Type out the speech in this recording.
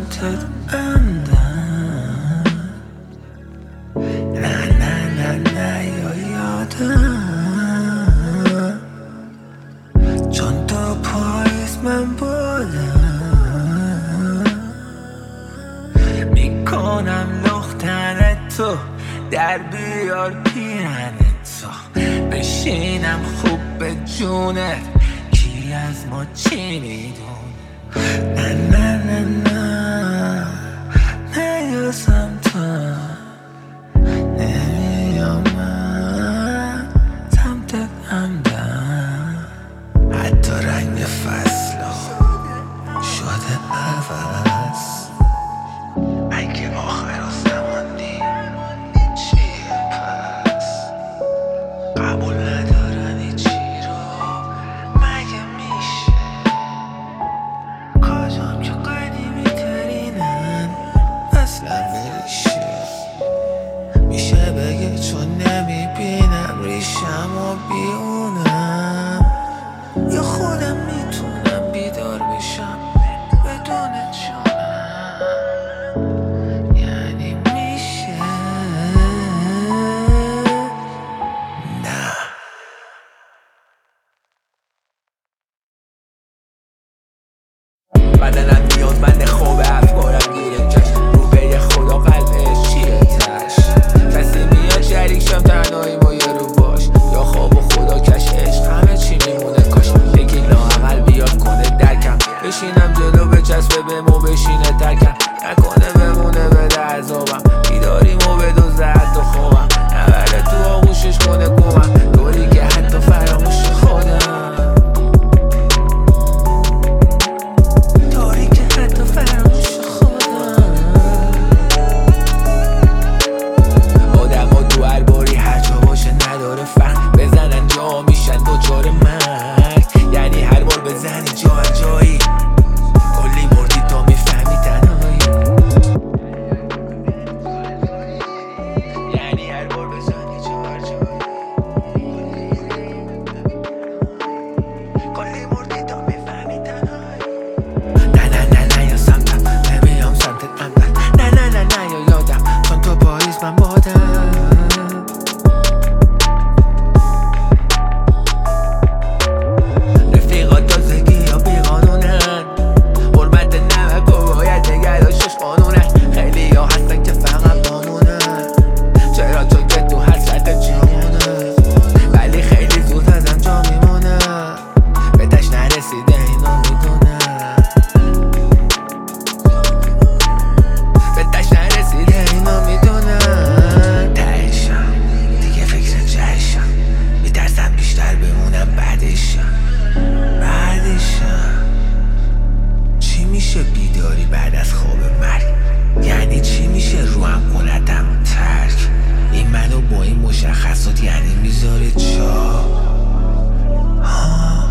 سمتت اندم، نه نه نه نه یا یادم، چون تا پاییز من بادم میکنم لختن تو، در بیار پیرن تو، بشینم خوب به جونت، کی از ما چی میدون. نه نه نه نه نه یا سمتم نمیام، من سمتت عمدم، حتی رنگ فصلا شده عوض. اگه آخر زمانی چیه پس، قبول ندارن چی رو مگه میشه، کاجام که قدیمی ترینن اصلا بریشه، میشه بگه چون نمیبینم ریشم و بیونم، یا خودم میتونم بیدار بشم بدون جونم، یعنی میشه نه. بدنم نیازمند خواب، افکارم گیره چشم، رو به خدا قلبش چیه تش، کسی میاد شریک شم تنهایی ما یه رو باش، یا خواب و خدا کش عشق همه چی میمونه کاش، یکی لااقل بیاد کنه درکم، بشینم جلو بچسبه بمو بشینه ترکم، نکنه بمونه بده عذابم، بیداریمو بدزده حتی خوابم، نبره تو آغوشش کنه گمم، طوری که حتی فراموش خودم، طوری که حتی فراموش خودم. آدم ها تو هر باری هر جا باشه نداره فهم، بزنن جا میشن دوچار مرگ، یعنی هر بار بزنی جا جایی کلی مردی تا میفهمی تنهایی، یعنی هر بار بزنی جا جایی کلی مردی تا میفهمی تنهایی. نه نه نه نه یا سمتم نمیام سمتت عمدن، نه نه نه نه یا یادم، چون تو پاییز من بادم، رفیقات تازگی یا بیقانونن، حرمت نمک و باید نگراشش قانونن، خیلی ها هستن که فقط بامونن، چرا چون که تو حسرت جامونن، ولی خیلی زود ازم جا میمونن، به تش نرسیده اینو میدونم، به تش نرسیده اینو میدونم، تهشم دیگه فکر جهشم، میترسم بیشتر بمونم بعدشم. چی میشه بیداری بعد از خواب مرگ، یعنی چی میشه روحم کنتم ترک، این منو با این مشخصات یعنی میذاره جا